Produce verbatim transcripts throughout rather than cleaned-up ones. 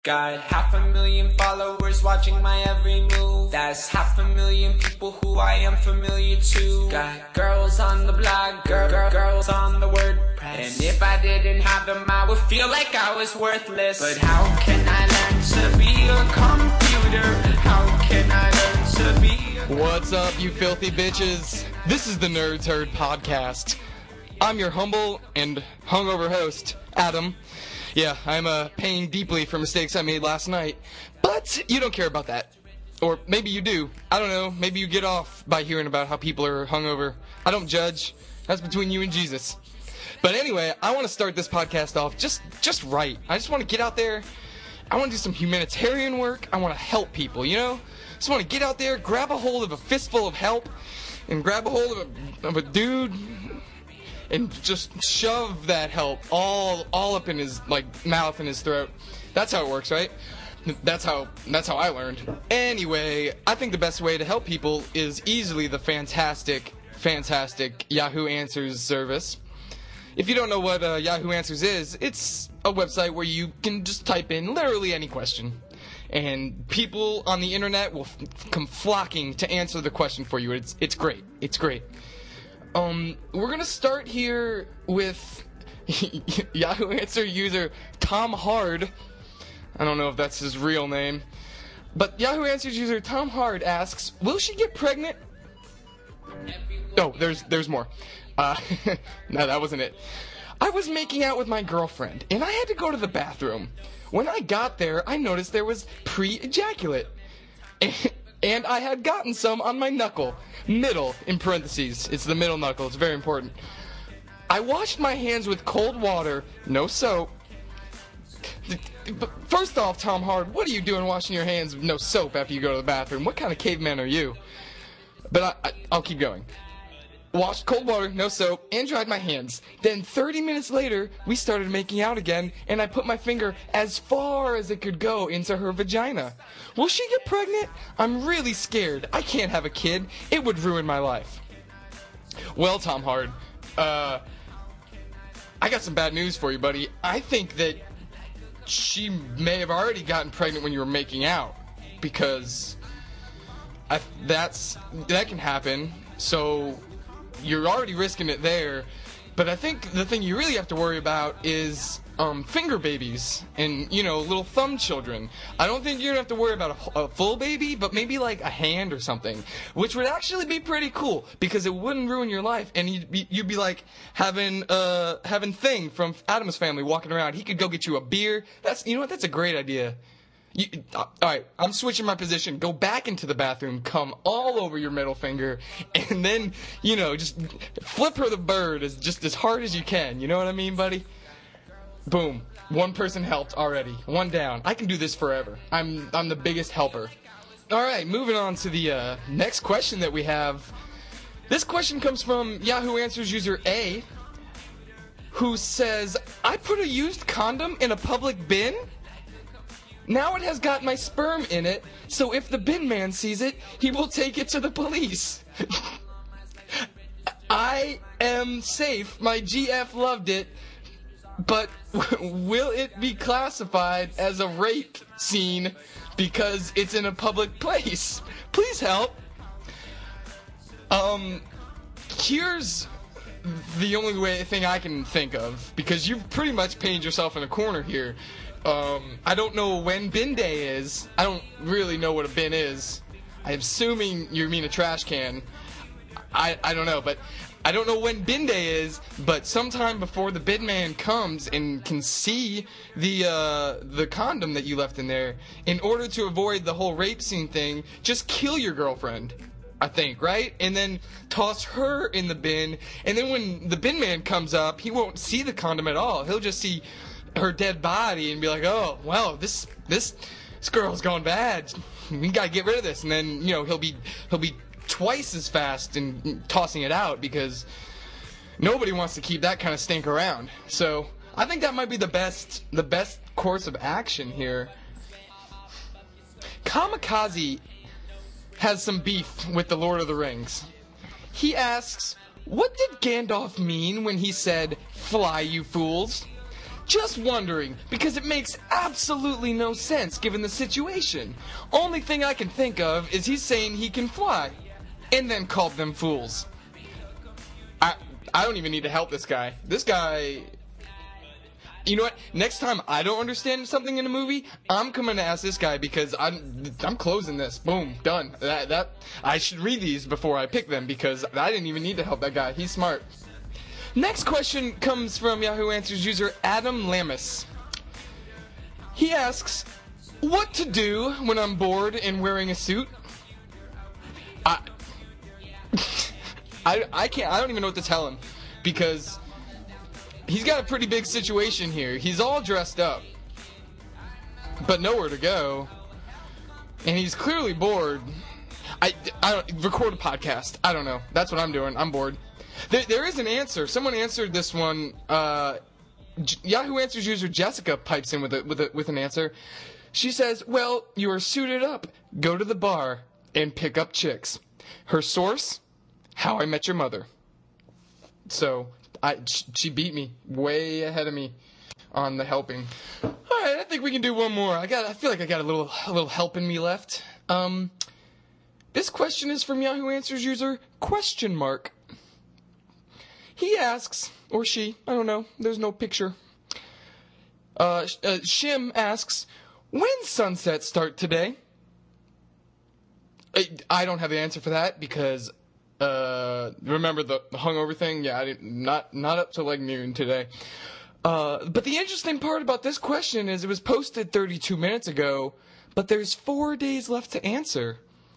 Got half a million followers watching my every move. That's half a million people who I am familiar to. Got girls on the blog, girl, girl, girls on the WordPress. And if I didn't have them, I would feel like I was worthless. But how can I learn to be a computer? How can I learn to be a... What's up, you filthy bitches? This is the Nerds Herd Podcast. I'm your humble and hungover host, Adam. Yeah, I'm uh, paying deeply for mistakes I made last night, but you don't care about that. Or maybe you do. I don't know. Maybe you get off by hearing about how people are hungover. I don't judge. That's between you and Jesus. But anyway, I want to start this podcast off just, just right. I just want to get out there. I want to do some humanitarian work. I want to help people, you know? Just want to get out there, grab a hold of a fistful of help, and grab a hold of a, of a dude... and just shove that help all all up in his like mouth and his throat. That's how it works, right? That's how that's how I learned. Anyway, I think the best way to help people is easily the fantastic, fantastic Yahoo Answers service. If you don't know what uh, Yahoo Answers is, it's a website where you can just type in literally any question, and people on the internet will f- come flocking to answer the question for you. It's it's great. It's great. Um, we're gonna start here with Yahoo Answer user Tom Hard. I don't know if that's his real name, but Yahoo Answers user Tom Hard asks, "Will she get pregnant?" Oh, there's there's more. Uh, no, that wasn't it. I was making out with my girlfriend, and I had to go to the bathroom. When I got there, I noticed there was pre-ejaculate. And I had gotten some on my knuckle. Middle, in parentheses. It's the middle knuckle. It's very important. I washed my hands with cold water, no soap. First off, Tom Hard, what are you doing washing your hands with no soap after you go to the bathroom? What kind of caveman are you? But I, I, I'll keep going. Washed cold water, no soap, and dried my hands. Then thirty minutes later, we started making out again, and I put my finger as far as it could go into her vagina. Will she get pregnant? I'm really scared. I can't have a kid. It would ruin my life. Well, Tom Hard, uh, I got some bad news for you, buddy. I think that she may have already gotten pregnant when you were making out, because I, that's that can happen, so... you're already risking it there, but I think the thing you really have to worry about is um, finger babies and, you know, little thumb children. I don't think you're going to have to worry about a, a full baby, but maybe like a hand or something, which would actually be pretty cool because it wouldn't ruin your life, and you'd be, you'd be like having uh, having Thing from Addams Family walking around. He could go get you a beer. That's you know what? That's a great idea. You, uh, alright, I'm switching my position. Go back into the bathroom, come all over your middle finger, and then, you know, just flip her the bird as just as hard as you can. You know what I mean, buddy? Boom. One person helped already. One down. I can do this forever. I'm I'm the biggest helper. Alright, moving on to the uh, next question that we have. This question comes from Yahoo Answers user A, who says, "I put a used condom in a public bin? Now it has got my sperm in it, so if the bin man sees it, he will take it to the police. I am safe. My G F loved it, but will it be classified as a rape scene because it's in a public place? Please help." Um, here's the only way thing I can think of, because you've pretty much painted yourself in a corner here. Um, I don't know when bin day is. I don't really know what a bin is. I'm assuming you mean a trash can. I, I don't know, but I don't know when bin day is, but sometime before the bin man comes and can see the, uh, the condom that you left in there, in order to avoid the whole rape scene thing, just kill your girlfriend, I think, right? And then toss her in the bin, and then when the bin man comes up, he won't see the condom at all. He'll just see her dead body and be like, "Oh, well, this this this girl's gone bad. We gotta get rid of this." And then, you know, he'll be he'll be twice as fast in tossing it out because nobody wants to keep that kind of stink around. So I think that might be the best the best course of action here. Kamikaze has some beef with the Lord of the Rings. He asks, "What did Gandalf mean when he said, 'Fly, you fools'? Just wondering, because it makes absolutely no sense given the situation. Only thing I can think of is he's saying he can fly, and then called them fools. I I don't even need to help this guy. This guy... You know what? Next time I don't understand something in a movie, I'm coming to ask this guy because I'm I'm closing this. Boom, done. That that I should read these before I pick them because I didn't even need to help that guy. He's smart. Next question comes from Yahoo Answers user Adam Lamis. He asks, "What to do when I'm bored and wearing a suit?" I I I can't. I don't even know what to tell him because he's got a pretty big situation here. He's all dressed up, but nowhere to go, and he's clearly bored. I, I don't record a podcast. I don't know. That's what I'm doing. I'm bored. There, there is an answer. Someone answered this one. Uh, J- Yahoo Answers user Jessica pipes in with a, with a, with an answer. She says, "Well, you are suited up. Go to the bar and pick up chicks." Her source: How I Met Your Mother. So. I, she beat me way ahead of me on the helping. All right, I think we can do one more. I got. I feel like I got a little, a little help in me left. Um, this question is from Yahoo Answers user question mark. He asks, or she, I don't know. There's no picture. Uh, uh Shim asks, "When sunsets start today?" I, I don't have the answer for that because. Uh, remember the, the hungover thing? Yeah, I didn't, not not up to like noon today. Uh, but the interesting part about this question is it was posted thirty-two minutes ago, but there's four days left to answer.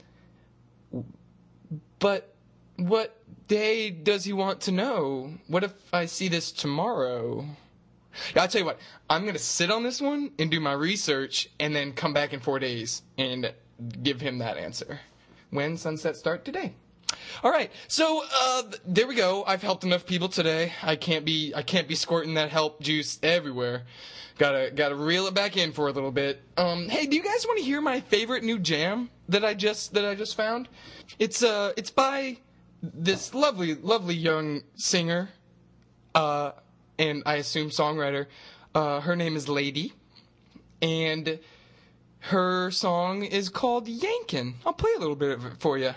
But what day does he want to know? What if I see this tomorrow? Yeah, I'll tell you what. I'm going to sit on this one and do my research and then come back in four days and give him that answer. When sunsets start today? All right, so uh, there we go. I've helped enough people today. I can't be I can't be squirting that help juice everywhere. Gotta gotta reel it back in for a little bit. Um, hey, do you guys want to hear my favorite new jam that I just that I just found? It's uh it's by this lovely lovely young singer, uh, and I assume songwriter. Uh, her name is Lady, and her song is called Yankin'. I'll play a little bit of it for you.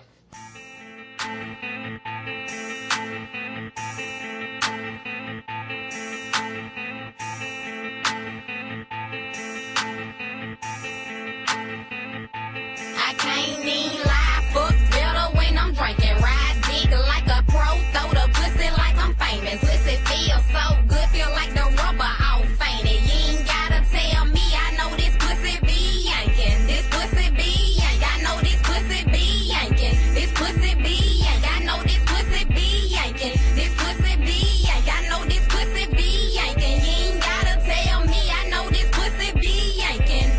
I can't even lie, fuck better when I'm drinking. Ride dick like a pro, throw the pussy like I'm famous. Pussy feel so good, feel like the rubber all fainted. You ain't gotta tell me, I know this pussy be yanking. This pussy be yank, I know this pussy be yanking. This pussy be yank, I know this pussy be yanking. This pussy be yank, I know this pussy be yanking. You ain't gotta tell me, I know this pussy be yanking.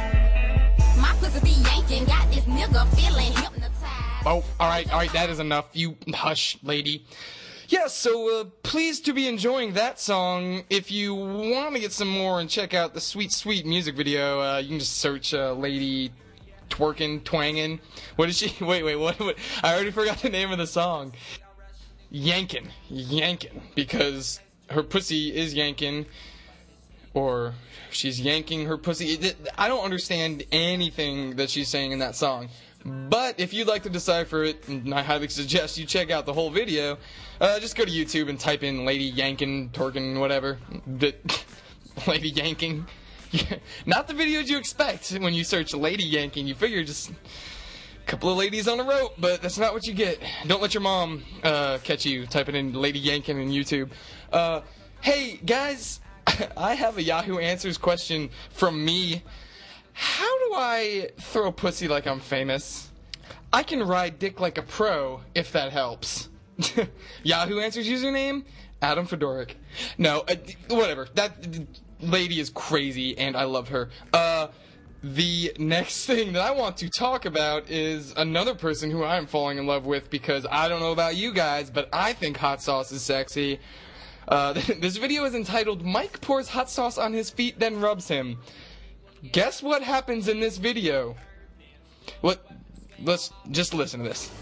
My pussy be yanking, got this nigga feeling hypnotized. Oh, all right, all right, that is enough. You hush, lady. Yeah, so uh, pleased to be enjoying that song. If you want to get some more and check out the sweet, sweet music video, uh, you can just search uh, Lady Twerkin', Twangin'. What is she? Wait, wait, what, what? I already forgot the name of the song. Yankin', Yankin', because her pussy is yankin', or she's yanking her pussy. I don't understand anything that she's saying in that song. But if you'd like to decipher it, and I highly suggest you check out the whole video, uh, just go to YouTube and type in Lady Yankin', Twerkin', whatever. The, Lady Yanking. Not the videos you expect when you search Lady Yanking. You figure just a couple of ladies on a rope, but that's not what you get. Don't let your mom uh, catch you typing in Lady Yankin' in YouTube. Uh, hey, guys, I have a Yahoo Answers question from me. How do I throw pussy like I'm famous? I can ride dick like a pro, if that helps. Yahoo Answers username, Adam Fedoric. No, uh, whatever. That lady is crazy, and I love her. Uh, the next thing that I want to talk about is another person who I'm falling in love with, because I don't know about you guys, but I think hot sauce is sexy. Uh, this video is entitled, Mike Pours Hot Sauce on His Feet, Then Rubs Him. Guess what happens in this video? What? Let's just listen to this.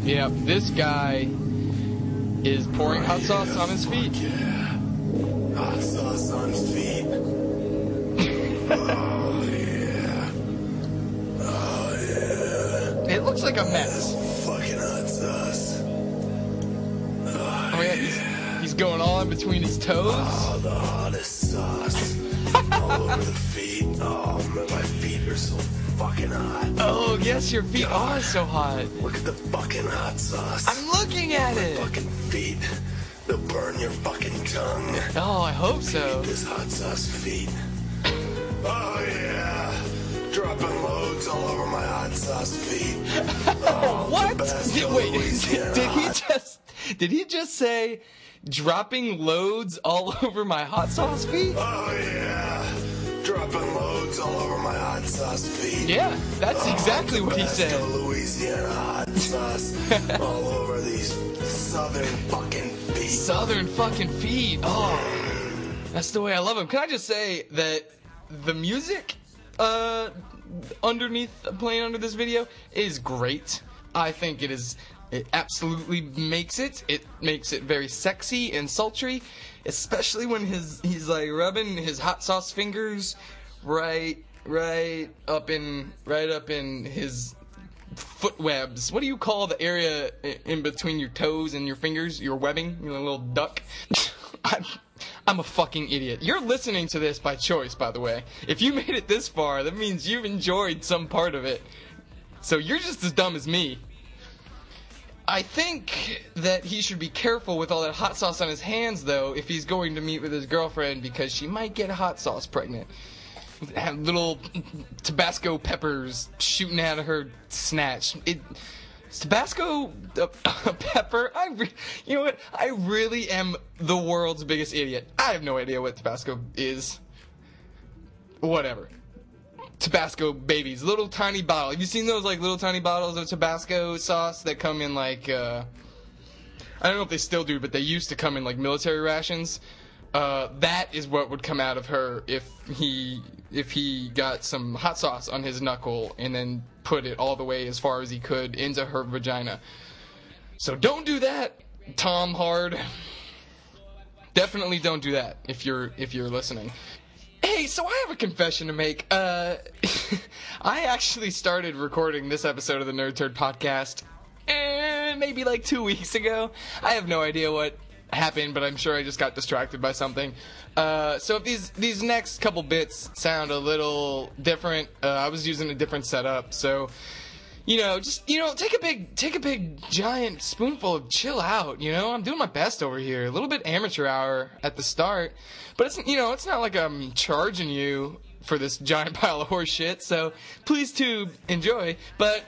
Yep, this guy is pouring hot sauce on his feet. Yeah. Hot sauce on feet. Oh, yeah. Oh, yeah. It looks like a mess. Fucking hot sauce. Oh, Oh, yeah, he's, he's going all in between his toes. Oh, the hottest sauce. All over the feet. Oh, man, my feet are so fucking hot. Oh, yes, your feet are so hot. Look at the fucking hot sauce. I'm looking at it. Fucking feet. They'll burn your fucking tongue. Oh, I hope so. This hot sauce feet. Oh, yeah. Dropping loads all over my hot sauce feet. Oh, What? Tabasco, Did, wait, Louisiana did he hot. just did he just say dropping loads all over my hot sauce feet? Oh, yeah. Dropping loads all over my hot sauce feet. Yeah, that's exactly what he Tabasco, said. Louisiana hot sauce all over these southern fucking feet. Southern fucking feet. Oh, that's the way I love him. Can I just say that the music uh, underneath, playing under this video is great. I think it is, it absolutely makes it. It makes it very sexy and sultry, especially when his he's like rubbing his hot sauce fingers right, right up in, right up in his foot webs. What do you call the area in between your toes and your fingers? Your webbing? Your little duck? I'm, I'm a fucking idiot. You're listening to this by choice, by the way. If you made it this far, that means you've enjoyed some part of it. So you're just as dumb as me. I think that he should be careful with all that hot sauce on his hands, though, if he's going to meet with his girlfriend, because she might get hot sauce pregnant. Have little Tabasco peppers shooting out of her snatch. It, is Tabasco a, a pepper? I, re, you know what? I really am the world's biggest idiot. I have no idea what Tabasco is. Whatever. Tabasco babies, little tiny bottle. Have you seen those like little tiny bottles of Tabasco sauce that come in like? Uh, I don't know if they still do, but they used to come in like military rations. Uh, that is what would come out of her if he if he got some hot sauce on his knuckle and then put it all the way as far as he could into her vagina. So don't do that, Tom Hard. Definitely don't do that if you're if you're listening. Hey, so I have a confession to make. Uh, I actually started recording this episode of the Nerd Turd podcast eh, maybe like two weeks ago. I have no idea what happened, but I'm sure I just got distracted by something. Uh, so if these these next couple bits sound a little different, uh, I was using a different setup. So, you know, just you know, take a big take a big giant spoonful of chill out. You know, I'm doing my best over here. A little bit amateur hour at the start, but it's you know, it's not like I'm charging you for this giant pile of horse shit. So please to enjoy. But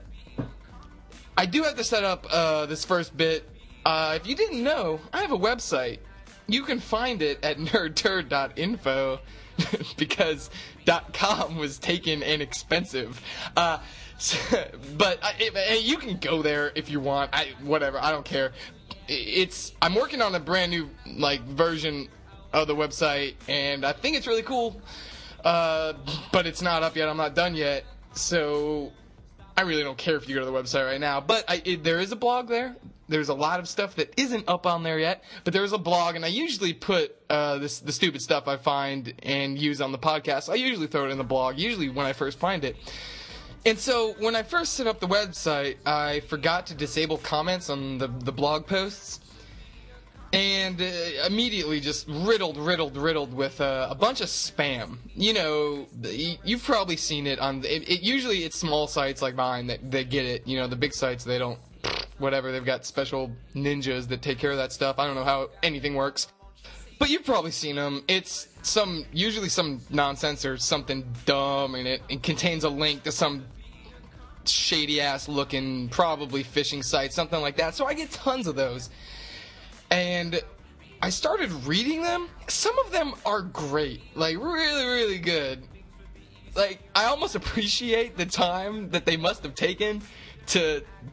I do have to set up uh, this first bit. Uh, if you didn't know, I have a website. You can find it at nerd turd dot info because .com was taken and expensive. Uh, so, but I, it, you can go there if you want. I, whatever, I don't care. It's I'm working on a brand new like version of the website, and I think it's really cool. Uh, but it's not up yet. I'm not done yet. So I really don't care if you go to the website right now. But I, it, there is a blog there. There's a lot of stuff that isn't up on there yet, but there's a blog, and I usually put uh, this the stupid stuff I find and use on the podcast. I usually throw it in the blog, usually when I first find it. And so when I first set up the website, I forgot to disable comments on the, the blog posts, and uh, immediately just riddled, riddled, riddled with uh, a bunch of spam. You know, you've probably seen it on. It, it usually it's small sites like mine that that get it. You know, the big sites they don't. Whatever, they've got special ninjas that take care of that stuff. I don't know how anything works. But you've probably seen them. It's some, usually some nonsense or something dumb, and it, it contains a link to some shady-ass looking, probably phishing site, something like that. So I get tons of those. And I started reading them. Some of them are great. Like, really, really good. Like, I almost appreciate the time that they must have taken to...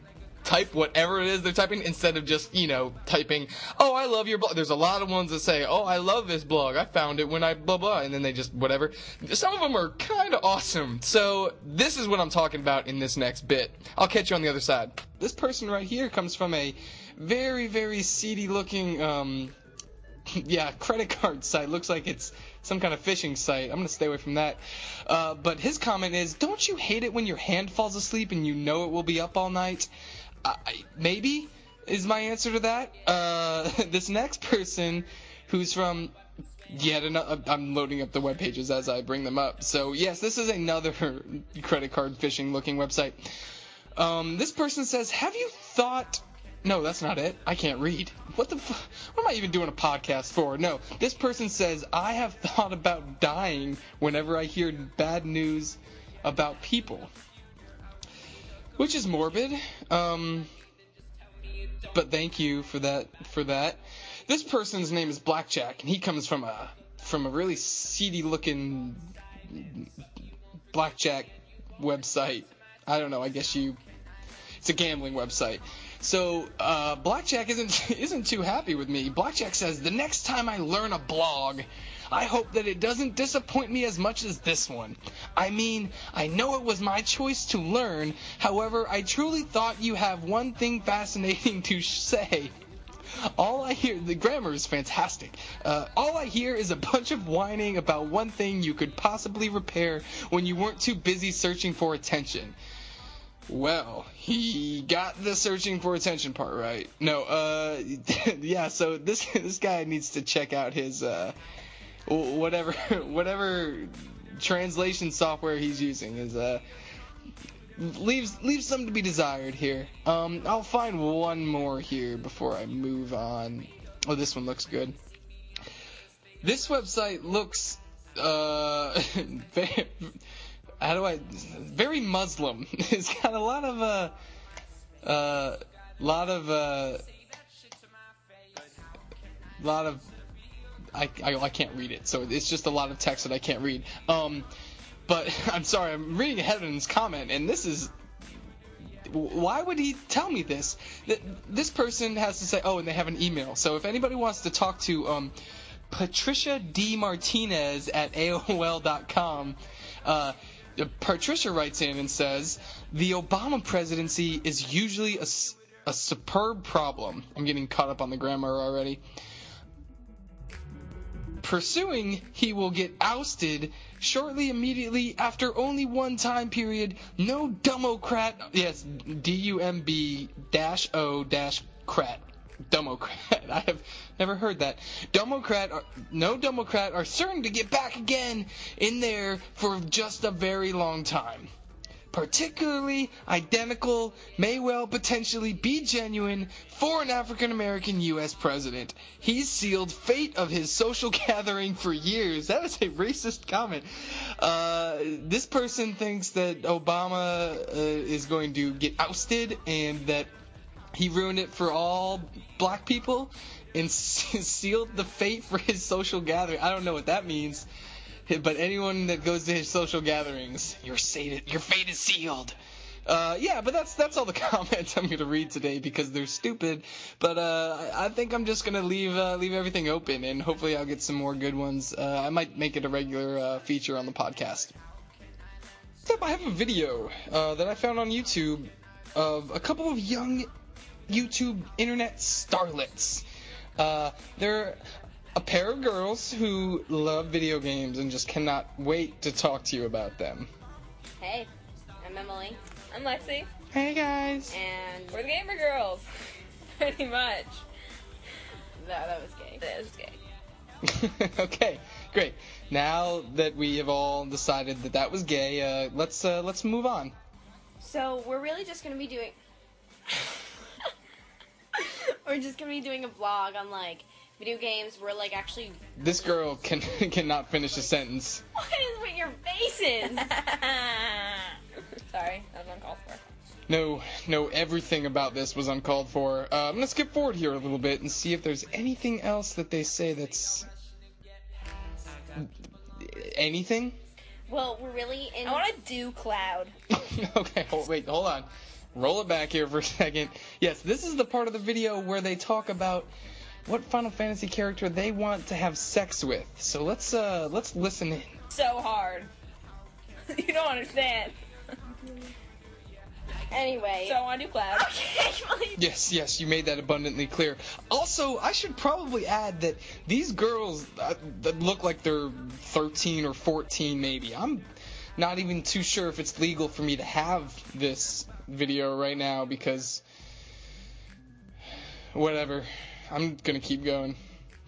type whatever it is they're typing instead of just, you know, typing, oh, I love your blog. There's a lot of ones that say, oh, I love this blog. I found it when I blah, blah, and then they just whatever. Some of them are kind of awesome. So this is what I'm talking about in this next bit. I'll catch you on the other side. This person right here comes from a very, very seedy looking, um, yeah, credit card site. Looks like it's some kind of phishing site. I'm going to stay away from that. Uh, but his comment is, don't you hate it when your hand falls asleep and you know it will be up all night? Uh, maybe is my answer to that. Uh, this next person who's from yet another, I'm loading up the web pages as I bring them up. So yes, this is another credit card phishing looking website. Um, this person says, have you thought... No, that's not it. I can't read. What the f- What am I even doing a podcast for? No, this person says, I have thought about dying whenever I hear bad news about people. Which is morbid. Um, but thank you for that, for that. This person's name is Blackjack, and he comes from a, from a really seedy looking blackjack website. I don't know, I guess you, it's a gambling website. So, uh, Blackjack isn't isn't too happy with me. Blackjack says, the next time I learn a blog, I hope that it doesn't disappoint me as much as this one. I mean, I know it was my choice to learn. However, I truly thought you have one thing fascinating to say. All I hear, the grammar is fantastic. Uh, all I hear is a bunch of whining about one thing you could possibly repair when you weren't too busy searching for attention. Well, he got the searching for attention part right. No, uh, yeah, so this this guy needs to check out his, uh, whatever, whatever translation software he's using is, uh, leaves, leaves something to be desired here. Um, I'll find one more here before I move on. Oh, this one looks good. This website looks, uh, very... How do I? Very Muslim. It's got a lot of uh, uh, lot of uh, lot of. I, I I can't read it, so it's just a lot of text that I can't read. Um, but I'm sorry, I'm reading ahead of his comment, and this is. Why would he tell me this? This person has to say, oh, and they have an email. So if anybody wants to talk to um, Patricia D Martinez at A O L dot com. Uh, Patricia writes in and says, the Obama presidency is usually a, a superb problem. I'm getting caught up on the grammar already. Pursuing, he will get ousted shortly immediately after only one time period. No Democrat, yes, D U M B dash O dash crat. Democrat. I have never heard that. Democrat, are, no Democrat are certain to get back again in there for just a very long time. Particularly identical, may well potentially be genuine for an African-American U S president. He's sealed fate of his social gathering for years. That is a racist comment. Uh, this person thinks that Obama uh, is going to get ousted and that he ruined it for all black people and sealed the fate for his social gathering. I don't know what that means, but anyone that goes to his social gatherings, your fate, your fate is sealed. Uh, yeah, but that's that's all the comments I'm going to read today because they're stupid. But uh, I think I'm just going to leave uh, leave everything open, and hopefully I'll get some more good ones. Uh, I might make it a regular uh, feature on the podcast. Except I have a video uh, that I found on YouTube of a couple of young YouTube internet starlets. Uh, they're a pair of girls who love video games and just cannot wait to talk to you about them. Hey, I'm Emily. I'm Lexi. Hey guys. And We're the Gamer Girls. Pretty much. no, that was gay. That was gay. Okay, great. Now that we have all decided that that was gay, uh, let's uh, let's move on. So we're really just gonna be doing. We're just gonna be doing a vlog on like video games. We're like actually. This girl can cannot finish a sentence. What is with your faces? Sorry, that was uncalled for. No, no, everything about this was uncalled for. Uh, I'm gonna skip forward here a little bit and see if there's anything else that they say that's anything. Well, we're really in. I want to do Cloud. Okay, hold, wait, hold on. roll it back here for a second. Yes, this is the part of the video where they talk about what Final Fantasy character they want to have sex with. So let's uh let's listen in. So hard. You don't understand. Anyway. So I want to do Cloud. Okay, fine. Yes, yes, you made that abundantly clear. Also, I should probably add that these girls uh, that look like they're thirteen or fourteen maybe. I'm not even too sure if it's legal for me to have this video right now because whatever. I'm going to keep going.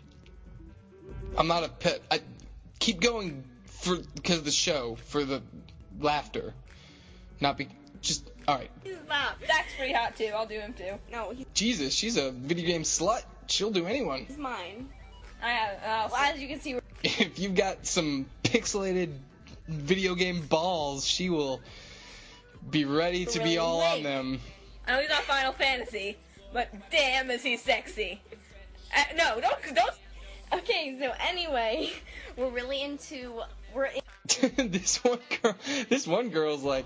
I'm not a pet. I keep going for because of the show, for the laughter. Not be just all right. Stop. Zach's pretty hot too. I'll do him too. No, he's Jesus, she's a video game slut. She'll do anyone. mine. I have. Uh, Well, as you can see, we're If you've got some pixelated video game balls, she will be ready to be Really all on late. them. I know he's not Final Fantasy, but damn is he sexy. Uh, no, don't don't. okay. So anyway, we're really into we're in, this one girl, this one girl's like,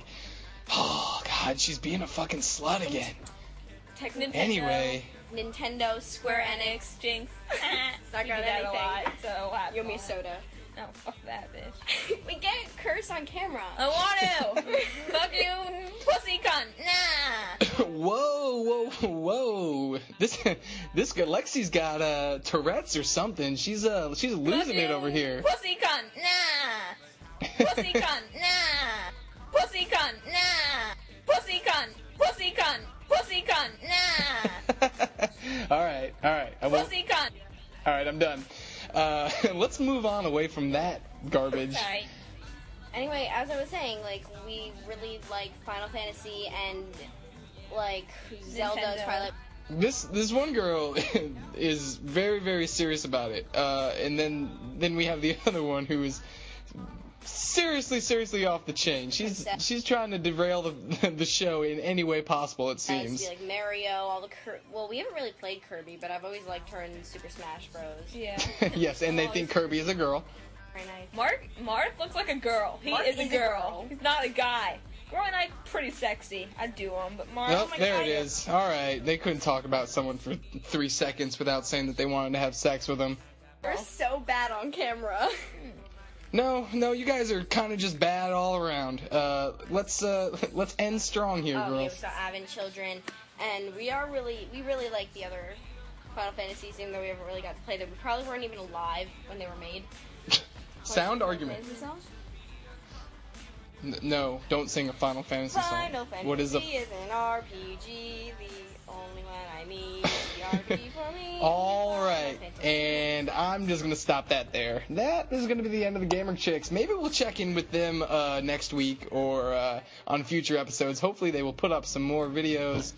oh god, she's being a fucking slut again. technically Anyway, Nintendo, Square Enix. Jinx. Not You got do that a anything. lot, so what happened? You owe me a soda. No, fuck that bitch. We can't curse on camera. I want to. Fuck you, pussy cunt. Nah. whoa, whoa, whoa! This this girl, Lexi's got uh Tourette's or something. She's uh she's losing it over here. Pussy cunt. Nah. Pussy cunt. Nah. Pussy cunt. Nah. Pussy cunt. Pussy cunt. Pussy cunt. Nah. all right, all right. I won't. Pussy cunt. All right, I'm done. Uh, let's move on away from that garbage. Sorry. Anyway, as I was saying, like we really like Final Fantasy and like Zelda's Nintendo. Twilight. This this one girl is very very serious about it, uh, and then then we have the other one who is seriously seriously off the chain. She's Princess. she's trying to derail the the show in any way possible. It Nice seems. to be like Mario, all the Cur- well, we haven't really played Kirby, but I've always liked her in Super Smash Bros. Yeah. Yes, and they think Kirby is a girl. Very nice. Mark Mark looks like a girl. He Mark is a is a girl. girl. He's not a guy. Girl and I pretty sexy. I do him, but Mark. Oh, oh my there God, it is. All right, they couldn't talk about someone for three seconds without saying that they wanted to have sex with them. We're so bad on camera. No, no, you guys are kind of just bad all around. Uh, let's uh, let's end strong here, Oh, we girls. saw Advent Children, and we are really, we really like the other Final Fantasies, even though we haven't really got to play them. We probably weren't even alive when they were made. Sound Final argument. Fantasy song? N- no, don't sing a Final Fantasy song. Final Fantasy What is a is an R P G, the only one I need is the R P G for me. All Final right, Fantasy. and I'm just gonna stop that there. That is gonna be the end of the Gamer Chicks. Maybe we'll check in with them uh, next week or uh, on future episodes. Hopefully, they will put up some more videos.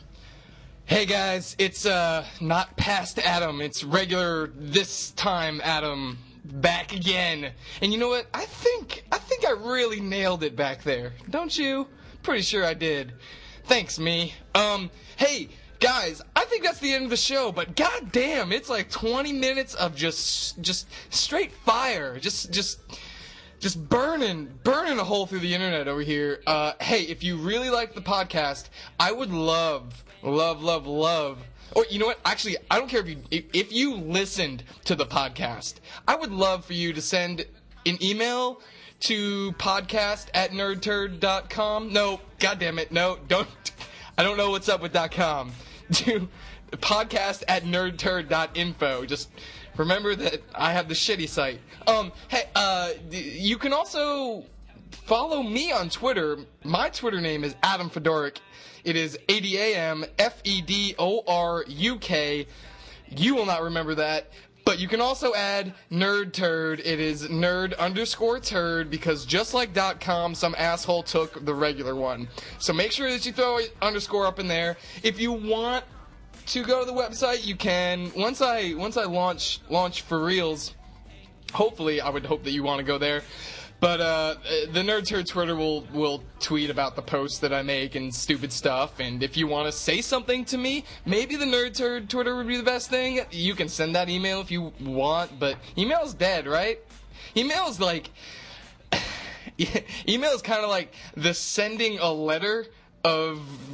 Hey guys, it's uh not past Adam. It's regular this time Adam back again. And you know what? I think I think I really nailed it back there. Don't you? Pretty sure I did. Thanks, me. Um, hey. Guys, I think that's the end of the show, but goddamn, it's like twenty minutes of just just straight fire, just just just burning burning a hole through the internet over here. Uh, hey, if you really like the podcast, I would love love love love. Or you know what? Actually, I don't care if you if, if you listened to the podcast, I would love for you to send an email to podcast at nerdturd dot com. No, goddamn it, no, don't. I don't know what's up with .com. To podcast at nerdturd dot info. Just remember that I have the shitty site. Um, hey, uh, you can also follow me on Twitter. My Twitter name is Adam Fedoruk. It is A D A M F E D O R U K. You will not remember that. But you can also add Nerd Turd. It is nerd underscore turd because just like .com, some asshole took the regular one. So make sure that you throw an underscore up in there. If you want to go to the website, you can. Once I once I launch launch for reals, hopefully I would hope that you want to go there. But uh, the Nerd Turd Twitter will, will tweet about the posts that I make and stupid stuff. And if you want to say something to me, maybe the Nerd Turd Twitter would be the best thing. You can send that email if you want, but email's dead, right? Email is like... email is kind of like the sending a letter of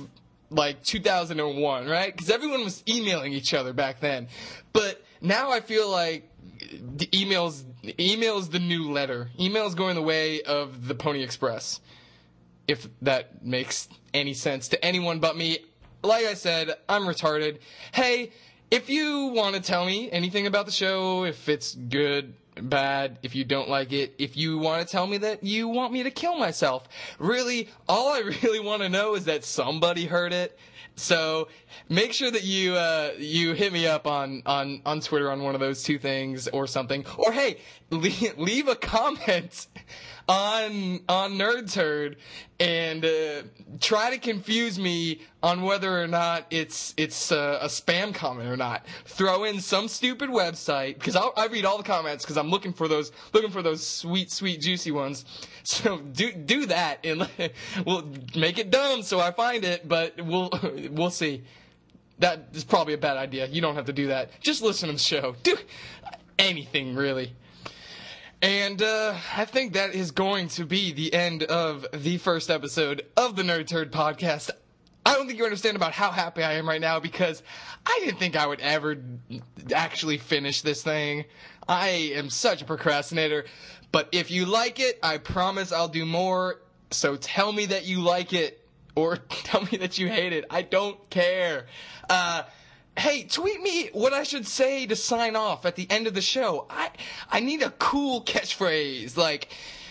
like two thousand one, right? Because everyone was emailing each other back then. But now I feel like the emails, email's the new letter. Email's going the way of the Pony Express. If that makes any sense to anyone but me. Like I said, I'm retarded. Hey, if you want to tell me anything about the show, if it's good, bad, if you don't like it, if you want to tell me that you want me to kill myself, really, all I really want to know is that somebody heard it. So make sure that you uh, you hit me up on, on, on Twitter on one of those two things or something. Or hey, leave, leave a comment on on NerdTurd and uh, try to confuse me on whether or not it's it's uh, a spam comment or not. Throw in some stupid website, because I read all the comments because I'm looking for those looking for those sweet sweet juicy ones. So do do that and we'll make it dumb so I find it, but we'll we'll see. That is probably a bad idea. You don't have to do that. Just listen to the show. Do anything really. And uh, I think that is going to be the end of the first episode of the NerdTurd podcast. I don't think you understand about how happy I am right now, because I didn't think I would ever actually finish this thing. I am such a procrastinator. But if you like it, I promise I'll do more. So tell me that you like it, or tell me that you hate it. I don't care. Uh... Hey, tweet me what I should say to sign off at the end of the show. I I need a cool catchphrase. Like,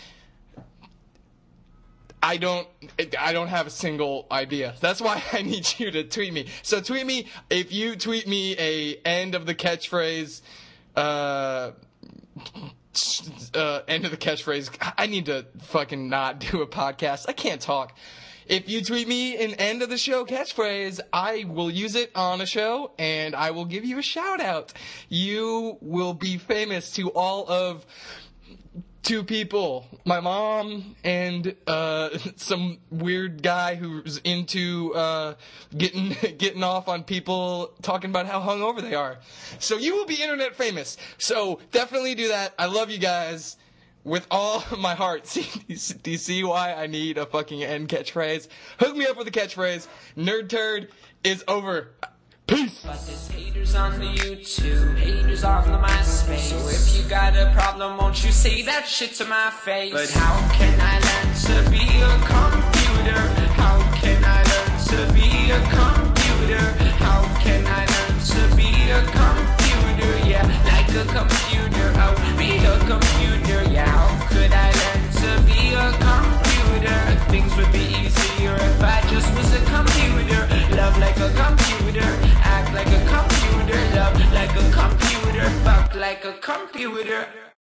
I don't I don't have a single idea. That's why I need you to tweet me. So tweet me, if you tweet me a end of the catchphrase, uh, uh, end of the catchphrase. I need to fucking not do a podcast. I can't talk. If you tweet me an end of the show catchphrase, I will use it on a show, and I will give you a shout out. You will be famous to all of two people. My mom and uh, some weird guy who's into uh, getting getting off on people talking about how hungover they are. So you will be internet famous. So definitely do that. I love you guys. With all my heart. See, do you see why I need a fucking end catchphrase? Hook me up with a catchphrase. NerdTurd is over. Peace. But there's haters on the YouTube, haters on the MySpace. So if you got a problem, won't you say that shit to my face? But how can I learn to be a computer? How can I learn to be a computer? How can I learn to be a computer? Yeah, like a computer. I'll be a computer. Yeah, how could I learn to be a computer? Things would be easier if I just was a computer. Love like a computer, act like a computer, love like a computer, fuck like a computer.